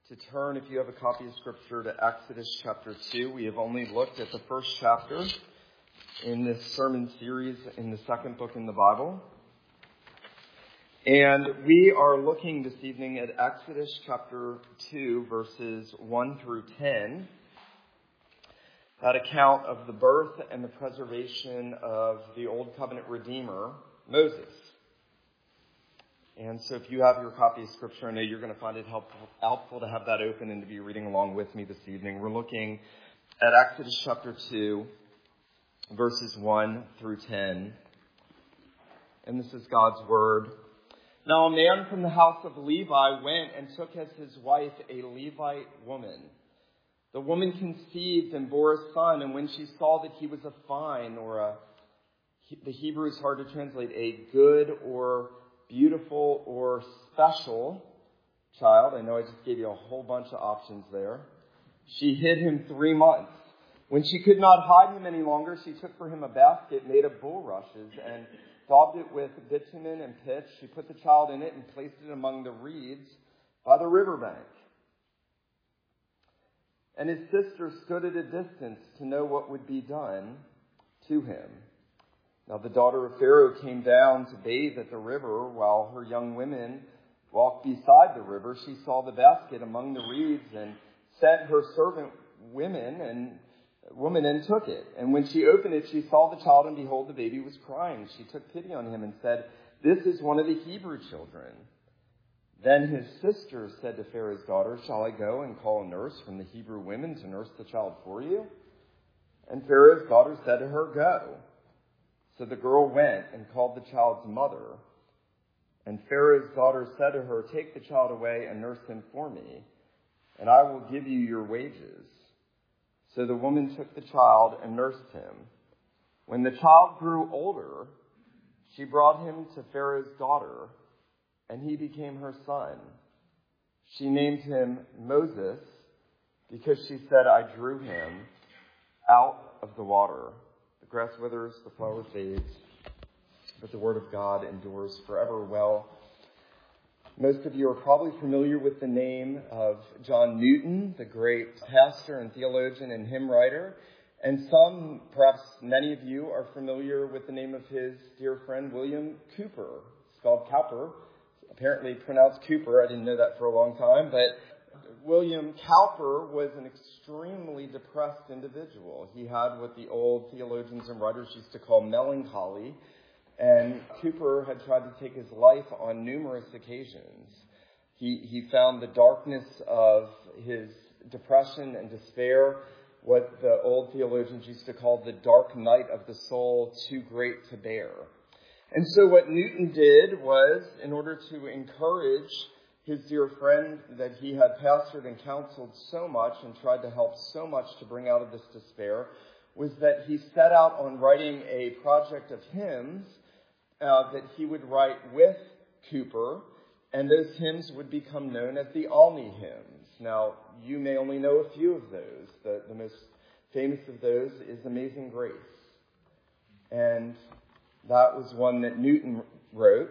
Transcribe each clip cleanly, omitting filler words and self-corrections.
to turn, if you have a copy of Scripture, to Exodus chapter 2. We have only looked at the first chapter in this sermon series in the second book in the Bible. And we are looking this evening at Exodus chapter 2, verses 1 through 10. That account of the birth and the preservation of the Old Covenant Redeemer, Moses. And so if you have your copy of Scripture, I know you're going to find it helpful to have that open and to be reading along with me this evening. We're looking at Exodus chapter 2, verses 1 through 10. And this is God's word. Now a man from the house of Levi went and took as his wife a Levite woman. The woman conceived and bore a son, and when she saw that he was a fine, the Hebrew is hard to translate, a good or beautiful or special child. I know I just gave you a whole bunch of options there. She hid him 3 months. When she could not hide him any longer, she took for him a basket made of bulrushes and daubed it with bitumen and pitch. She put the child in it and placed it among the reeds by the riverbank. And his sister stood at a distance to know what would be done to him. Now the daughter of Pharaoh came down to bathe at the river. While her young women walked beside the river, she saw the basket among the reeds and sent her servant woman and took it. And when she opened it, she saw the child, and behold, the baby was crying. She took pity on him and said, "This is one of the Hebrew children." Then his sister said to Pharaoh's daughter, "Shall I go and call a nurse from the Hebrew women to nurse the child for you?" And Pharaoh's daughter said to her, "Go." So the girl went and called the child's mother. And Pharaoh's daughter said to her, "Take the child away and nurse him for me, and I will give you your wages." So the woman took the child and nursed him. When the child grew older, she brought him to Pharaoh's daughter, and he became her son. She named him Moses because she said, "I drew him out of the water." The grass withers, the flower fades, but the word of God endures forever. Well, most of you are probably familiar with the name of John Newton, the great pastor and theologian and hymn writer. And some, perhaps many of you, are familiar with the name of his dear friend, William Cowper, spelled Cowper, apparently pronounced Cooper. I didn't know that for a long time, but William Cowper was an extremely depressed individual. He had what the old theologians and writers used to call melancholy, and Cooper had tried to take his life on numerous occasions. He found the darkness of his depression and despair, what the old theologians used to call the dark night of the soul, too great to bear. And so what Newton did was, in order to encourage his dear friend that he had pastored and counseled so much and tried to help so much to bring out of this despair, was that he set out on writing a project of hymns that he would write with Cooper, and those hymns would become known as the Olney hymns. Now, you may only know a few of those. The most famous of those is Amazing Grace. And that was one that Newton wrote.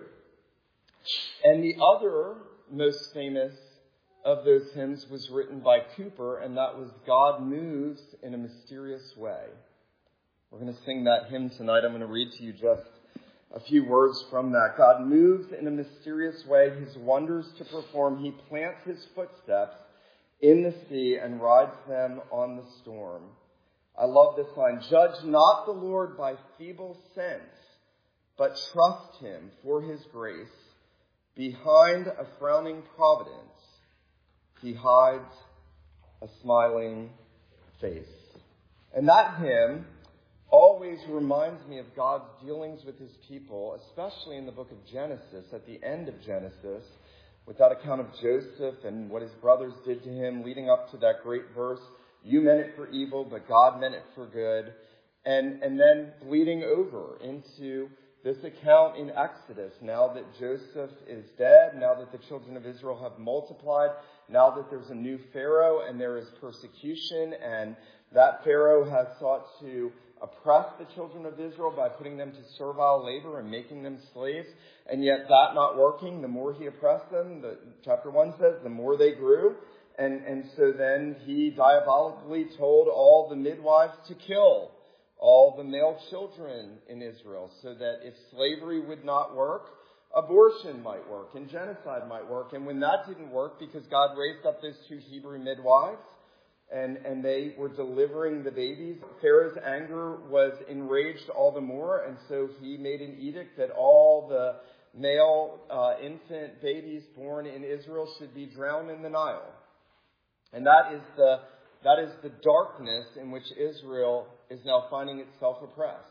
And the other most famous of those hymns was written by Cooper, and that was God Moves in a Mysterious Way. We're going to sing that hymn tonight. I'm going to read to you just a few words from that. God moves in a mysterious way, his wonders to perform. He plants his footsteps in the sea and rides them on the storm. I love this line. Judge not the Lord by feeble sense, but trust him for his grace. Behind a frowning providence, he hides a smiling face. And that hymn always reminds me of God's dealings with his people, especially in the book of Genesis, at the end of Genesis, with that account of Joseph and what his brothers did to him, leading up to that great verse, "You meant it for evil, but God meant it for good." And then bleeding over into this account in Exodus, now that Joseph is dead, now that the children of Israel have multiplied, now that there's a new Pharaoh and there is persecution, and that Pharaoh has sought to oppress the children of Israel by putting them to servile labor and making them slaves, and yet that not working, the more he oppressed them, chapter 1 says, the more they grew. And so then he diabolically told all the midwives to kill all the male children in Israel, so that if slavery would not work, abortion might work and genocide might work. And when that didn't work, because God raised up those 2 Hebrew midwives, and they were delivering the babies, Pharaoh's anger was enraged all the more, and so he made an edict that all the male infant babies born in Israel should be drowned in the Nile. And that is the darkness in which Israel is now finding itself oppressed.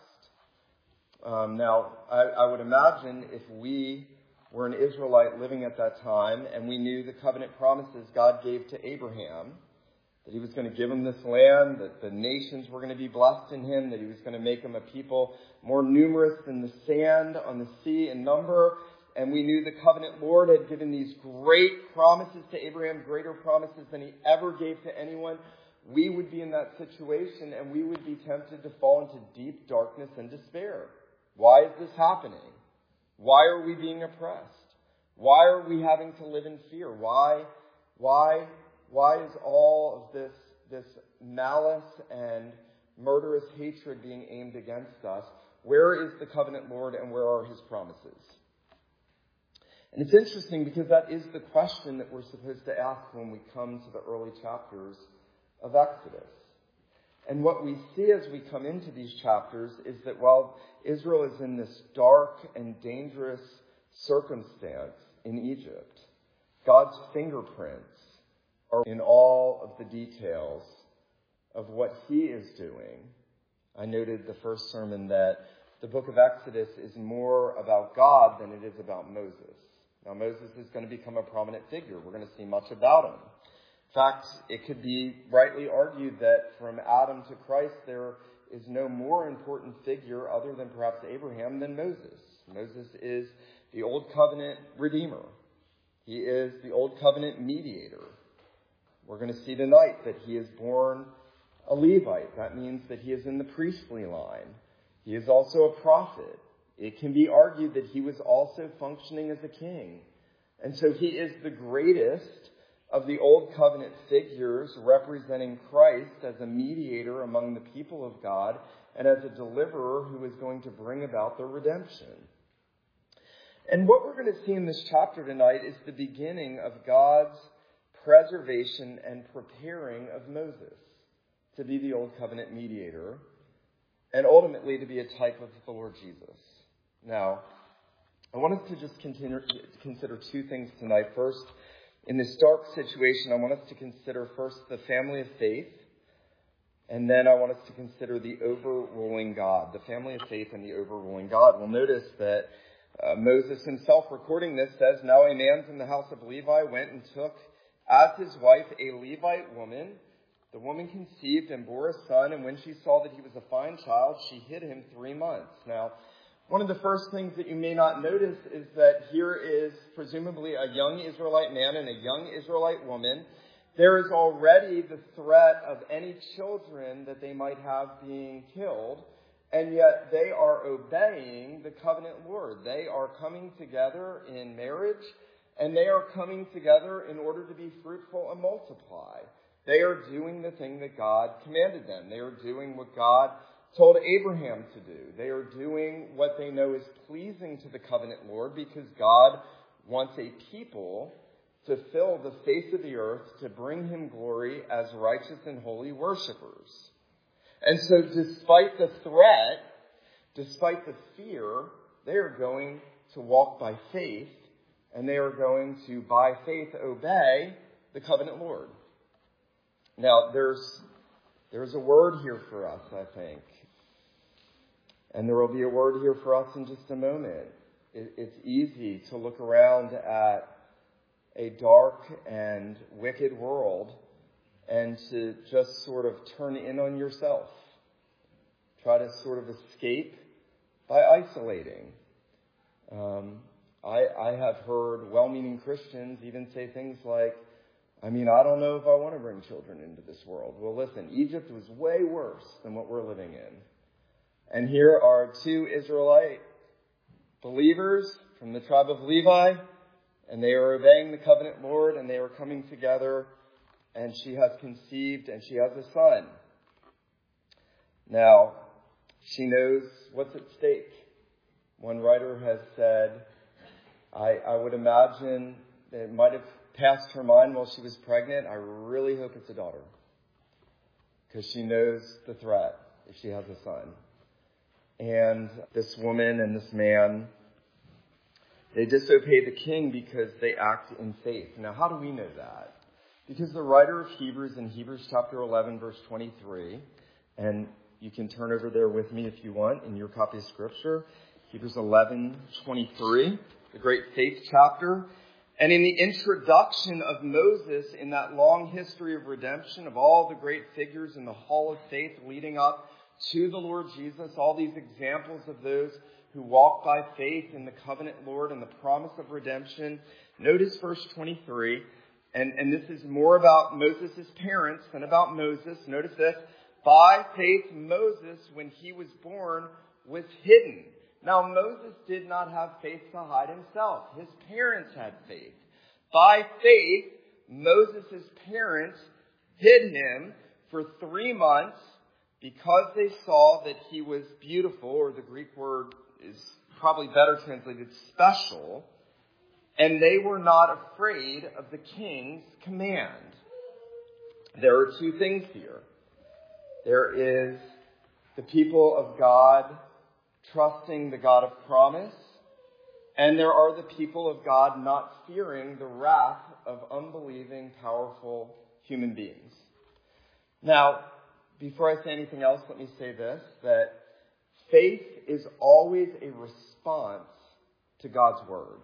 Now, I would imagine if we were an Israelite living at that time and we knew the covenant promises God gave to Abraham, that he was going to give him this land, that the nations were going to be blessed in him, that he was going to make them a people more numerous than the sand on the sea in number, and we knew the covenant Lord had given these great promises to Abraham, greater promises than he ever gave to anyone, we would be in that situation and we would be tempted to fall into deep darkness and despair. Why is this happening? Why are we being oppressed? Why are we having to live in fear? Why is all of this malice and murderous hatred being aimed against us? Where is the covenant Lord and where are his promises? And it's interesting because that is the question that we're supposed to ask when we come to the early chapters of Exodus. And what we see as we come into these chapters is that while Israel is in this dark and dangerous circumstance in Egypt, God's fingerprints are in all of the details of what he is doing. I noted the first sermon that the book of Exodus is more about God than it is about Moses. Now, Moses is going to become a prominent figure. We're going to see much about him. In fact, it could be rightly argued that from Adam to Christ, there is no more important figure other than perhaps Abraham than Moses. Moses is the Old Covenant Redeemer. He is the Old Covenant mediator. We're going to see tonight that he is born a Levite. That means that he is in the priestly line. He is also a prophet. It can be argued that he was also functioning as a king. And so he is the greatest of the Old Covenant figures representing Christ as a mediator among the people of God and as a deliverer who is going to bring about their redemption. And what we're going to see in this chapter tonight is the beginning of God's preservation and preparing of Moses to be the Old Covenant mediator and ultimately to be a type of the Lord Jesus. Now, I want us to just consider 2 things tonight. First, in this dark situation, I want us to consider first the family of faith, and then I want us to consider the overruling God, the family of faith and the overruling God. We'll notice that Moses himself, recording this, says, "Now a man from the house of Levi went and took as his wife a Levite woman. The woman conceived and bore a son, and when she saw that he was a fine child, she hid him 3 months." Now, one of the first things that you may not notice is that here is presumably a young Israelite man and a young Israelite woman. There is already the threat of any children that they might have being killed, and yet they are obeying the covenant Lord. They are coming together in marriage, and they are coming together in order to be fruitful and multiply. They are doing the thing that God commanded them. They are doing what God told Abraham to do. They are doing what they know is pleasing to the covenant Lord because God wants a people to fill the face of the earth to bring him glory as righteous and holy worshipers. And so despite the threat, despite the fear, they are going to walk by faith, and they are going to, by faith, obey the covenant Lord. Now, there's a word here for us, I think. And there will be a word here for us in just a moment. It's easy to look around at a dark and wicked world and to just sort of turn in on yourself. Try to sort of escape by isolating. I have heard well-meaning Christians even say things like, I don't know if I want to bring children into this world. Well, listen, Egypt was way worse than what we're living in. And here are 2 Israelite believers from the tribe of Levi, and they are obeying the covenant Lord, and they are coming together and she has conceived, and she has a son. Now, she knows what's at stake. One writer has said, I would imagine that it might have passed her mind while she was pregnant, I really hope it's a daughter. Because she knows the threat if she has a son. And this woman and this man, they disobey the king because they act in faith. Now, how do we know that? Because the writer of Hebrews in Hebrews chapter 11, verse 23, and you can turn over there with me if you want in your copy of Scripture, Hebrews 11:23, the great faith chapter. And in the introduction of Moses in that long history of redemption, of all the great figures in the hall of faith leading up to the Lord Jesus, all these examples of those who walk by faith in the covenant Lord and the promise of redemption. Notice verse 23, and this is more about Moses' parents than about Moses. Notice this, by faith Moses, when he was born, was hidden. Now, Moses did not have faith to hide himself. His parents had faith. By faith, Moses' parents hid him for 3 months because they saw that he was beautiful, or the Greek word is probably better translated special, and they were not afraid of the king's command. There are 2 things here. There is the people of God trusting the God of promise, and there are the people of God not fearing the wrath of unbelieving, powerful human beings. Now, before I say anything else, let me say this, that faith is always a response to God's word.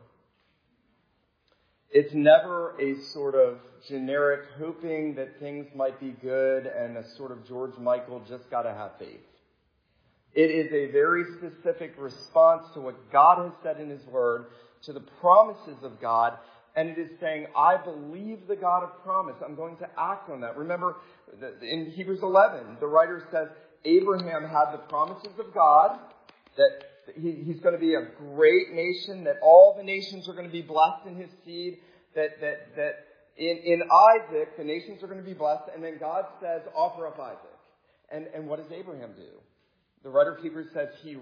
It's never a sort of generic hoping that things might be good and a sort of George Michael just gotta have faith. It is a very specific response to what God has said in His Word, to the promises of God, and it is saying, I believe the God of promise. I'm going to act on that. Remember, in Hebrews 11, the writer says, Abraham had the promises of God, that he's going to be a great nation, that all the nations are going to be blessed in his seed, that in Isaac, the nations are going to be blessed, and then God says, offer up Isaac. And what does Abraham do? The writer of Hebrews says he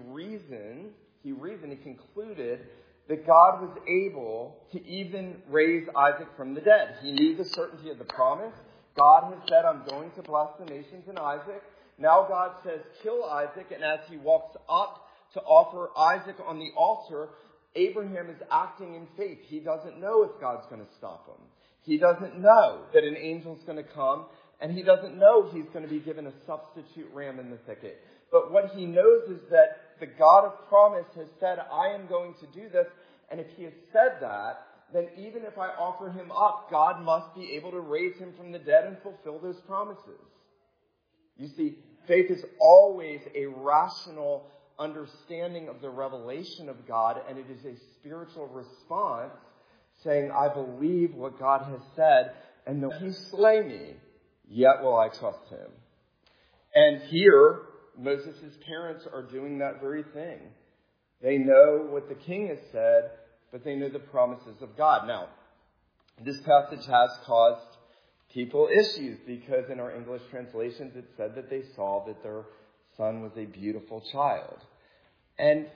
concluded that God was able to even raise Isaac from the dead. He knew the certainty of the promise. God has said, I'm going to bless the nations in Isaac. Now God says, kill Isaac, and as he walks up to offer Isaac on the altar, Abraham is acting in faith. He doesn't know if God's going to stop him. He doesn't know that an angel's going to come, and he doesn't know he's going to be given a substitute ram in the thicket. But what he knows is that the God of promise has said, I am going to do this. And if he has said that, then even if I offer him up, God must be able to raise him from the dead and fulfill those promises. You see, faith is always a rational understanding of the revelation of God, and it is a spiritual response saying, I believe what God has said, and though he slay me, yet will I trust him. And here, Moses' parents are doing that very thing. They know what the king has said, but they know the promises of God. Now, this passage has caused people issues because in our English translations it said that they saw that their son was a beautiful child. And,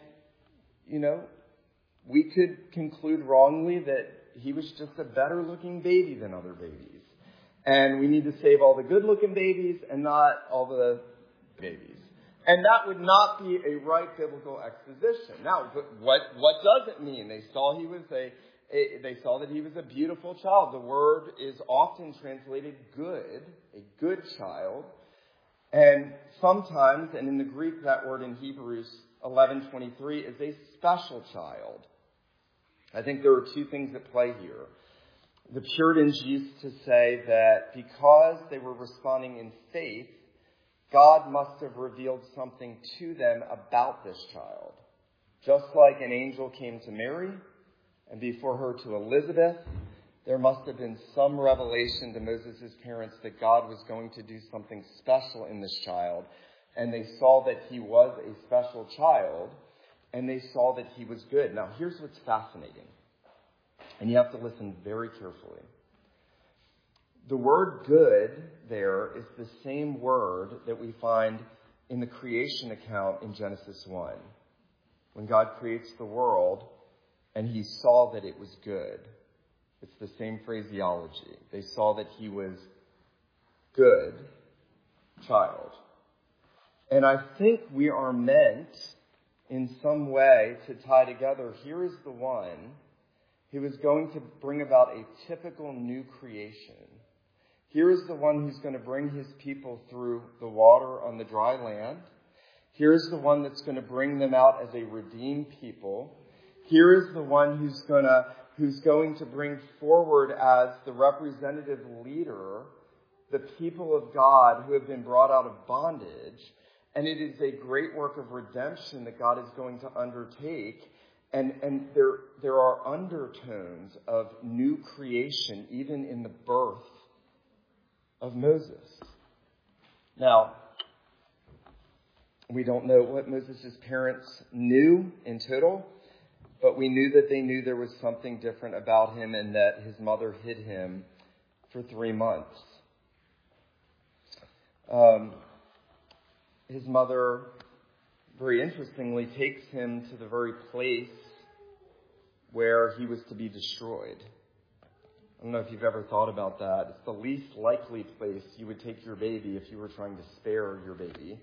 we could conclude wrongly that he was just a better looking baby than other babies. And we need to save all the good looking babies and not all the babies. And that would not be a right biblical exposition. Now, what does it mean? They saw that he was a beautiful child. The word is often translated good, a good child. And sometimes, and in the Greek, that word in Hebrews 11:23 is a special child. I think there are 2 things at play here. The Puritans used to say that because they were responding in faith, God must have revealed something to them about this child. Just like an angel came to Mary, and before her to Elizabeth, there must have been some revelation to Moses' parents that God was going to do something special in this child. And they saw that he was a special child, and they saw that he was good. Now, here's what's fascinating, and you have to listen very carefully. The word good there is the same word that we find in the creation account in Genesis 1. When God creates the world and he saw that it was good. It's the same phraseology. They saw that he was good child. And I think we are meant in some way to tie together, here is the one who is going to bring about a typical new creation. Here is the one who's going to bring his people through the water on the dry land. Here's the one that's going to bring them out as a redeemed people. Here is the one who's going to bring forward as the representative leader the people of God who have been brought out of bondage. And it is a great work of redemption that God is going to undertake. And there are undertones of new creation even in the birth of Moses. Now, we don't know what Moses' parents knew in total, but we knew that they knew there was something different about him and that his mother hid him for 3 months. His mother, very interestingly, takes him to the very place where he was to be destroyed. I don't know if you've ever thought about that. It's the least likely place you would take your baby if you were trying to spare your baby.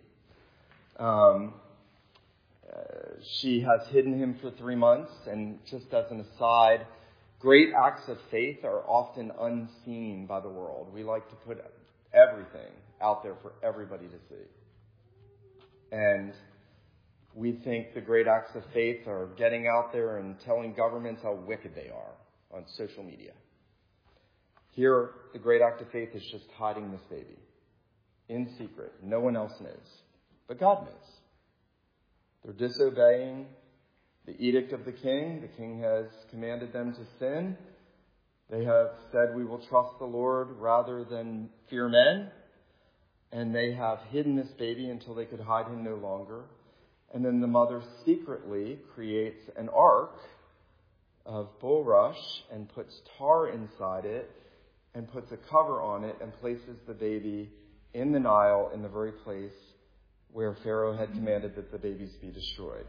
She has hidden him for 3 months, and just as an aside, great acts of faith are often unseen by the world. We like to put everything out there for everybody to see. And we think the great acts of faith are getting out there and telling governments how wicked they are on social media. Here, the great act of faith is just hiding this baby in secret. No one else knows, but God knows. They're disobeying the edict of the king. The king has commanded them to sin. They have said, we will trust the Lord rather than fear men. And they have hidden this baby until they could hide him no longer. And then the mother secretly creates an ark of bulrush and puts tar inside it and puts a cover on it and places the baby in the Nile in the very place where Pharaoh had commanded that the babies be destroyed.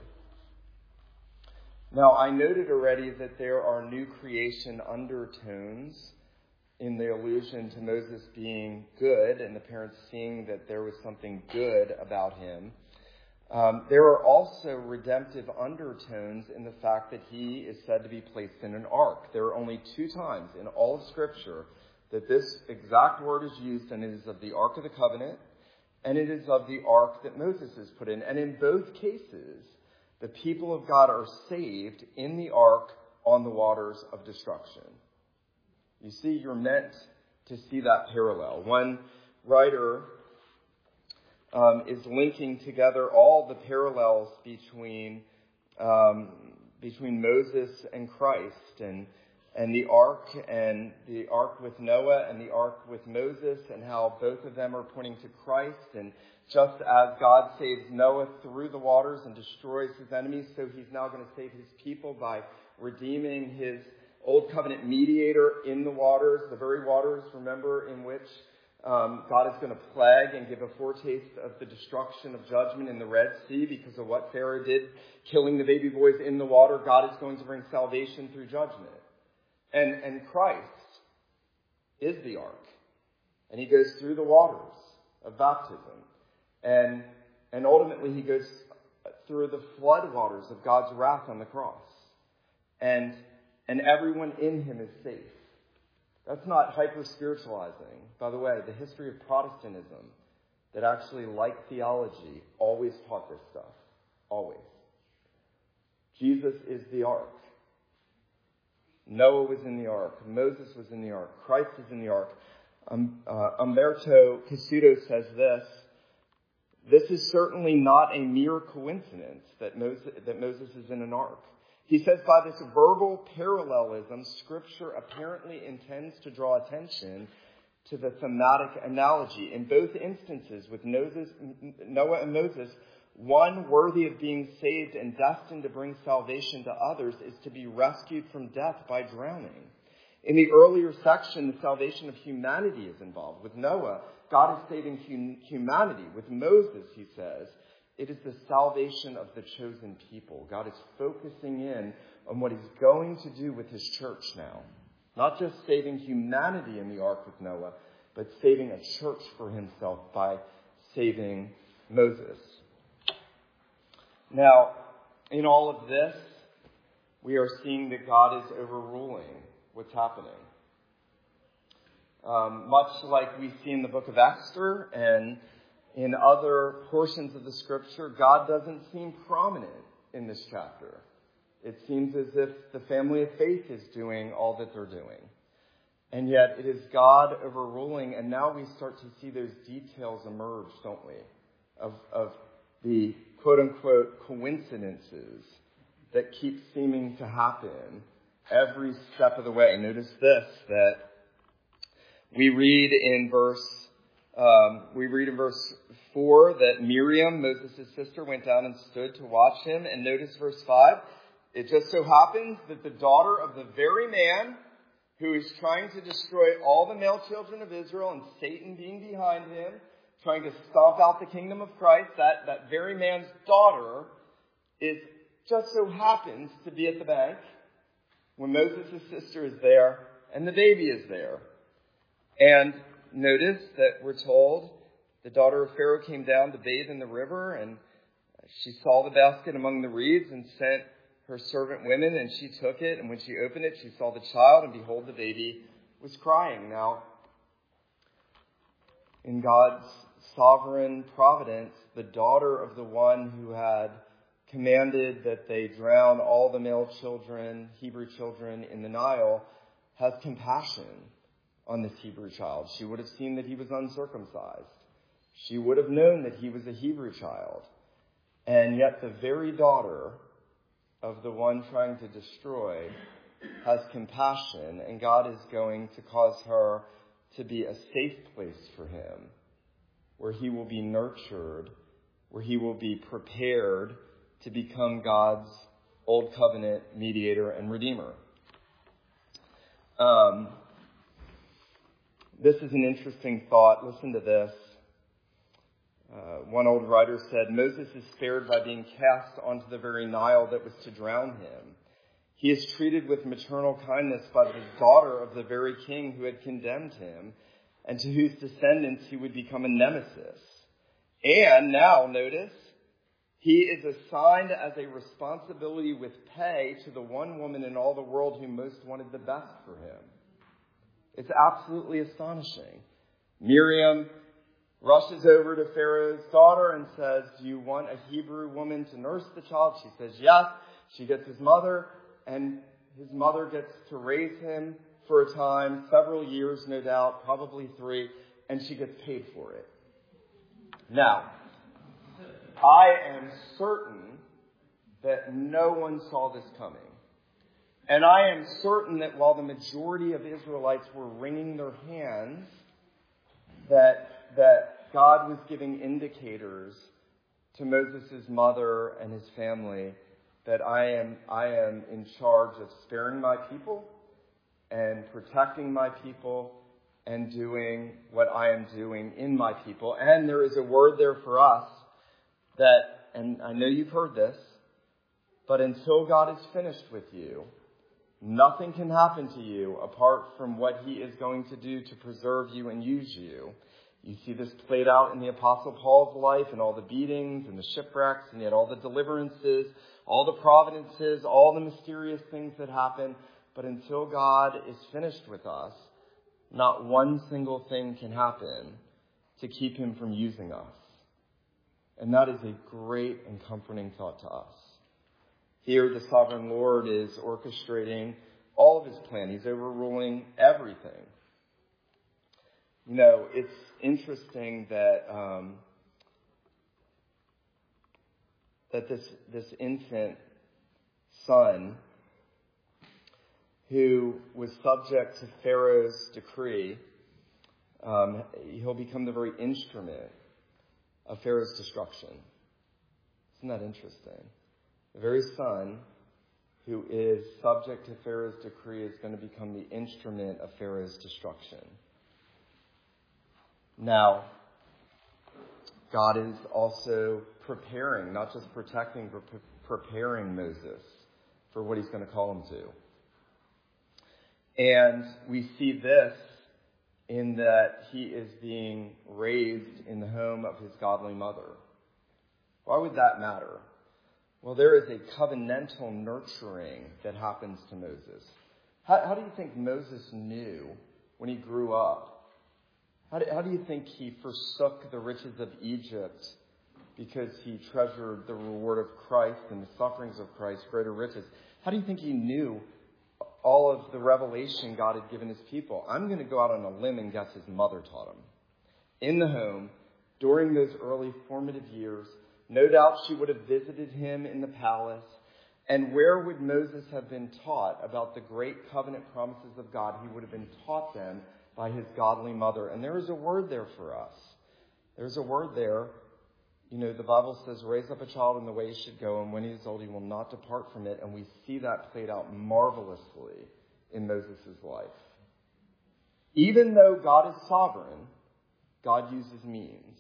Now, I noted already that there are new creation undertones in the allusion to Moses being good and the parents seeing that there was something good about him. There are also redemptive undertones in the fact that he is said to be placed in an ark. There are only 2 times in all of Scripture that this exact word is used, and it is of the Ark of the Covenant, and it is of the ark that Moses is put in. And in both cases, the people of God are saved in the ark on the waters of destruction. You see, you're meant to see that parallel. One writer is linking together all the parallels between Moses and Christ, and the ark with Noah and the ark with Moses, and how both of them are pointing to Christ. And just as God saves Noah through the waters and destroys his enemies, so he's now going to save his people by redeeming his Old Covenant mediator in the waters, the very waters, remember, in which God is going to plague and give a foretaste of the destruction of judgment in the Red Sea because of what Pharaoh did, killing the baby boys in the water. God is going to bring salvation through judgment. And Christ is the ark. And he goes through the waters of baptism. And ultimately he goes through the flood waters of God's wrath on the cross. And everyone in him is safe. That's not hyper-spiritualizing. By the way, the history of Protestantism that actually, like theology, always taught this stuff. Always. Jesus is the ark. Noah was in the ark. Moses was in the ark. Christ is in the ark. Umberto Cassuto says this: this is certainly not a mere coincidence that Moses is in an ark. He says by this verbal parallelism, Scripture apparently intends to draw attention to the thematic analogy. In both instances, with Noah and Moses, one worthy of being saved and destined to bring salvation to others is to be rescued from death by drowning. In the earlier section, the salvation of humanity is involved. With Noah, God is saving humanity. With Moses, he says, it is the salvation of the chosen people. God is focusing in on what he's going to do with his church now. Not just saving humanity in the ark with Noah, but saving a church for himself by saving Moses. Now, in all of this, we are seeing that God is overruling what's happening. Much like we see in the book of Esther and in other portions of the scripture, God doesn't seem prominent in this chapter. It seems as if the family of faith is doing all that they're doing. And yet it is God overruling, and now we start to see those details emerge, don't we? Of the quote-unquote coincidences that keep seeming to happen every step of the way. Notice this, that we read in verse 4 that Miriam, Moses' sister, went down and stood to watch him. And notice verse 5. It just so happens that the daughter of the very man who is trying to destroy all the male children of Israel, and Satan being behind him, trying to stomp out the kingdom of Christ, that very man's daughter just so happens to be at the bank when Moses' sister is there and the baby is there. And notice that we're told the daughter of Pharaoh came down to bathe in the river, and she saw the basket among the reeds and sent her servant women, and she took it, and when she opened it, she saw the child, and behold, the baby was crying. Now, in God's sovereign providence, the daughter of the one who had commanded that they drown all the male children, Hebrew children, in the Nile, has compassion on this Hebrew child. She would have seen that he was uncircumcised. She would have known that he was a Hebrew child. And yet the very daughter of the one trying to destroy has compassion, and God is going to cause her to be a safe place for him, where he will be nurtured, where he will be prepared to become God's old covenant mediator and redeemer. This is an interesting thought. Listen to this. One old writer said, Moses is spared by being cast onto the very Nile that was to drown him. He is treated with maternal kindness by the daughter of the very king who had condemned him, and to whose descendants he would become a nemesis. And now, notice, he is assigned as a responsibility with pay to the one woman in all the world who most wanted the best for him. It's absolutely astonishing. Miriam rushes over to Pharaoh's daughter and says, do you want a Hebrew woman to nurse the child? She says yes. She gets his mother, and his mother gets to raise him for a time, several years no doubt, probably 3, and she gets paid for it. Now, I am certain that no one saw this coming. And I am certain that while the majority of Israelites were wringing their hands, that God was giving indicators to Moses' mother and his family that I am in charge of sparing my people and protecting my people and doing what I am doing in my people. And there is a word there for us that, and I know you've heard this, but until God is finished with you, nothing can happen to you apart from what he is going to do to preserve you and use you. You see this played out in the Apostle Paul's life and all the beatings and the shipwrecks and yet all the deliverances, all the providences, all the mysterious things that happen. But until God is finished with us, not one single thing can happen to keep him from using us. And that is a great and comforting thought to us. Here, the sovereign Lord is orchestrating all of his plan. He's overruling everything. You know, it's interesting that this infant son who was subject to Pharaoh's decree, he'll become the very instrument of Pharaoh's destruction. Isn't that interesting? The very son who is subject to Pharaoh's decree, is going to become the instrument of Pharaoh's destruction. Now, God is also preparing, not just protecting, but preparing Moses for what he's going to call him to. And we see this in that he is being raised in the home of his godly mother. Why would that matter? Well, there is a covenantal nurturing that happens to Moses. How do you think Moses knew when he grew up? How do you think he forsook the riches of Egypt because he treasured the reward of Christ and the sufferings of Christ, greater riches? How do you think he knew all of the revelation God had given his people? I'm going to go out on a limb and guess his mother taught him. In the home, during those early formative years, no doubt she would have visited him in the palace. And where would Moses have been taught about the great covenant promises of God? He would have been taught them by his godly mother. And there is a word there for us. There's a word there. You know, the Bible says, raise up a child in the way he should go, and when he is old, he will not depart from it. And we see that played out marvelously in Moses' life. Even though God is sovereign, God uses means.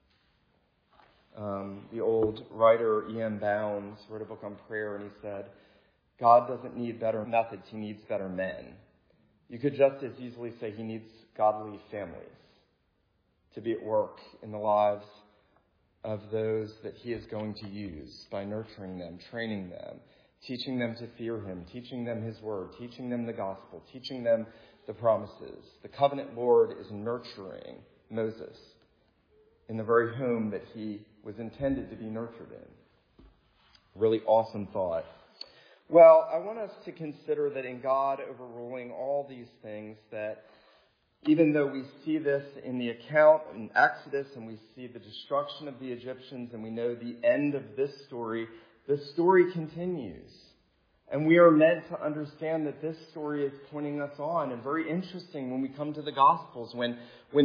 The old writer E.M. Bounds wrote a book on prayer, and he said, God doesn't need better methods, he needs better men. You could just as easily say he needs godly families to be at work in the lives of those that he is going to use by nurturing them, training them, teaching them to fear him, teaching them his word, teaching them the gospel, teaching them the promises. The covenant Lord is nurturing Moses in the very home that he was intended to be nurtured in. Really awesome thought. Well, I want us to consider that in God overruling all these things, that even though we see this in the account in Exodus and we see the destruction of the Egyptians and we know the end of this story, the story continues. And we are meant to understand that this story is pointing us on. And very interesting when we come to the Gospels, when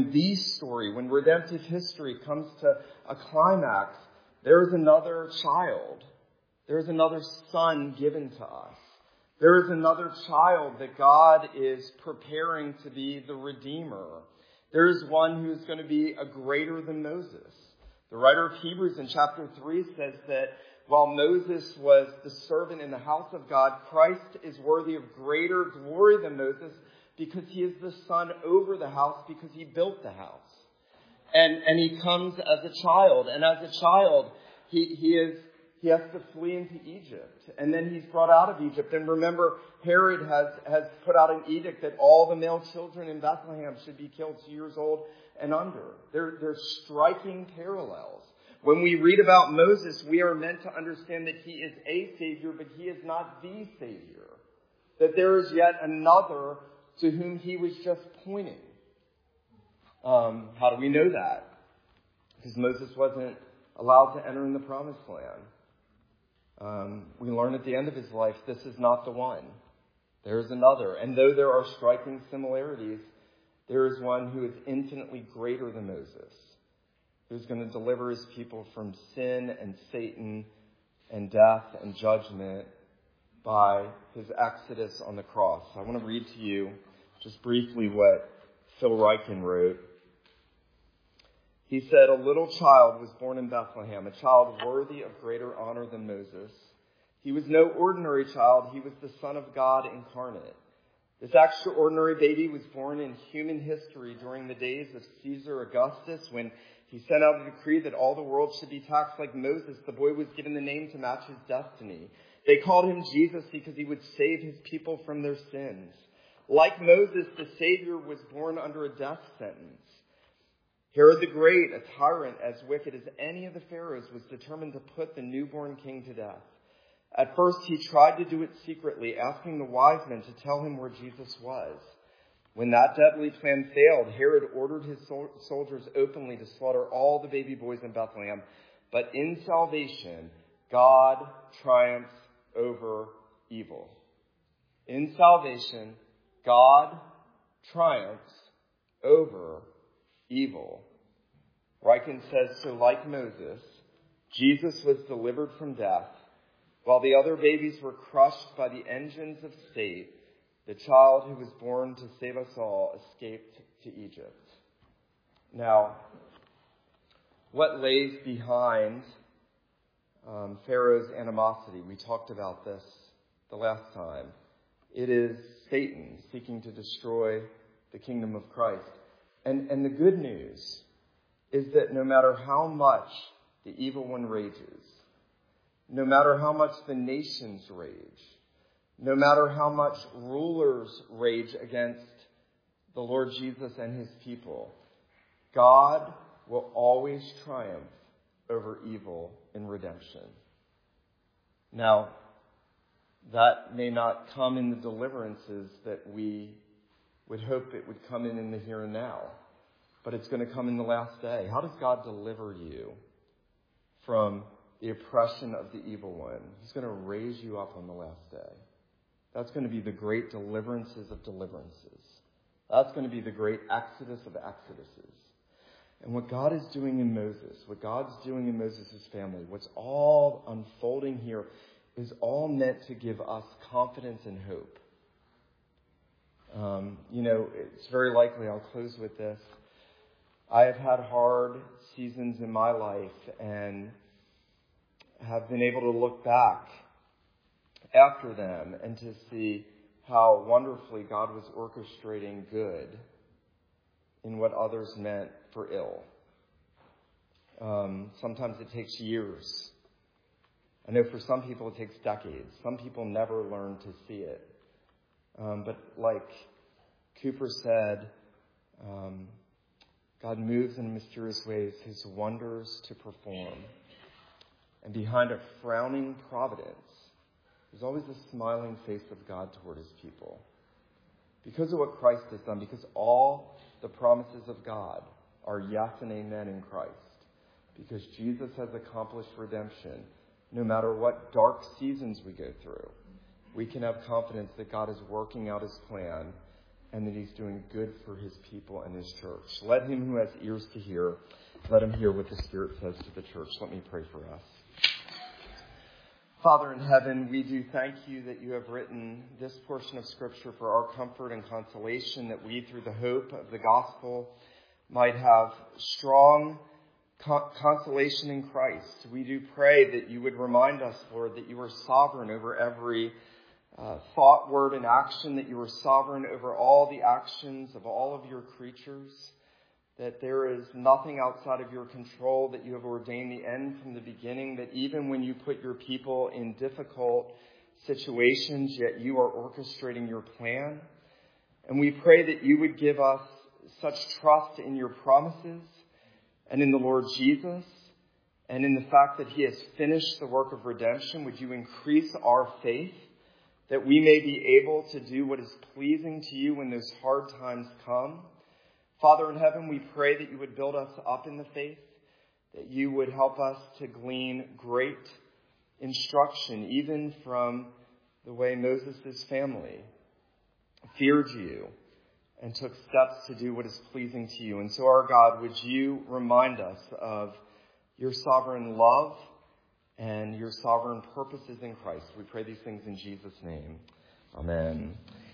redemptive history comes to a climax, there is another child. There is another son given to us. There is another child that God is preparing to be the Redeemer. There is one who is going to be a greater than Moses. The writer of Hebrews in chapter 3 says that while Moses was the servant in the house of God, Christ is worthy of greater glory than Moses because he is the son over the house, because he built the house. And he comes as a child. And as a child, he has to flee into Egypt. And then he's brought out of Egypt. And remember, Herod has put out an edict that all the male children in Bethlehem should be killed 2 years old and under. They're striking parallels. When we read about Moses, we are meant to understand that he is a Savior, but he is not the Savior. That there is yet another to whom he was just pointing. How do we know that? Because Moses wasn't allowed to enter in the promised land. We learn at the end of his life, this is not the one. There is another. And though there are striking similarities, there is one who is infinitely greater than Moses, who's going to deliver his people from sin and Satan and death and judgment by his exodus on the cross. I want to read to you just briefly what Phil Ryken wrote. He said, a little child was born in Bethlehem, a child worthy of greater honor than Moses. He was no ordinary child. He was the Son of God incarnate. This extraordinary baby was born in human history during the days of Caesar Augustus, when he sent out a decree that all the world should be taxed like Moses. The boy was given the name to match his destiny. They called him Jesus because he would save his people from their sins. Like Moses, the Savior was born under a death sentence. Herod the Great, a tyrant as wicked as any of the pharaohs, was determined to put the newborn king to death. At first, he tried to do it secretly, asking the wise men to tell him where Jesus was. When that deadly plan failed, Herod ordered his soldiers openly to slaughter all the baby boys in Bethlehem. But in salvation, God triumphs over evil. In salvation, God triumphs over evil. Ryken says, so like Moses, Jesus was delivered from death While the other babies were crushed by the engines of state, the child who was born to save us all escaped to Egypt. Now, what lays behind Pharaoh's animosity? We talked about this the last time. It is Satan seeking to destroy the kingdom of Christ. And the good news is that no matter how much the evil one rages, no matter how much the nations rage, no matter how much rulers rage against the Lord Jesus and his people, God will always triumph over evil in redemption. Now, that may not come in the deliverances that we would hope it would come in the here and now, but it's going to come in the last day. How does God deliver you from the oppression of the evil one? He's going to raise you up on the last day. That's going to be the great deliverances of deliverances. That's going to be the great exodus of exoduses. And what God is doing in Moses, what God's doing in Moses' family, what's all unfolding here is all meant to give us confidence and hope. It's very likely, I'll close with this. I have had hard seasons in my life and have been able to look back after them and to see how wonderfully God was orchestrating good in what others meant for ill. Sometimes it takes years. I know for some people it takes decades. Some people never learn to see it. But like Cooper said, God moves in mysterious ways his wonders to perform. And behind a frowning providence, there's always a smiling face of God toward his people. Because of what Christ has done, because all the promises of God are yes and amen in Christ, because Jesus has accomplished redemption, no matter what dark seasons we go through, we can have confidence that God is working out his plan and that he's doing good for his people and his church. Let him who has ears to hear, let him hear what the Spirit says to the church. Let me pray for us. Father in heaven, we do thank you that you have written this portion of Scripture for our comfort and consolation, that we, through the hope of the gospel, might have strong consolation in Christ. We do pray that you would remind us, Lord, that you are sovereign over every thought, word, and action, that you are sovereign over all the actions of all of your creatures, that there is nothing outside of your control, that you have ordained the end from the beginning, that even when you put your people in difficult situations, yet you are orchestrating your plan. And we pray that you would give us such trust in your promises and in the Lord Jesus and in the fact that he has finished the work of redemption. Would you increase our faith that we may be able to do what is pleasing to you when those hard times come? Father in heaven, we pray that you would build us up in the faith, that you would help us to glean great instruction, even from the way Moses' family feared you and took steps to do what is pleasing to you. And so, our God, would you remind us of your sovereign love and your sovereign purposes in Christ. We pray these things in Jesus' name. Amen.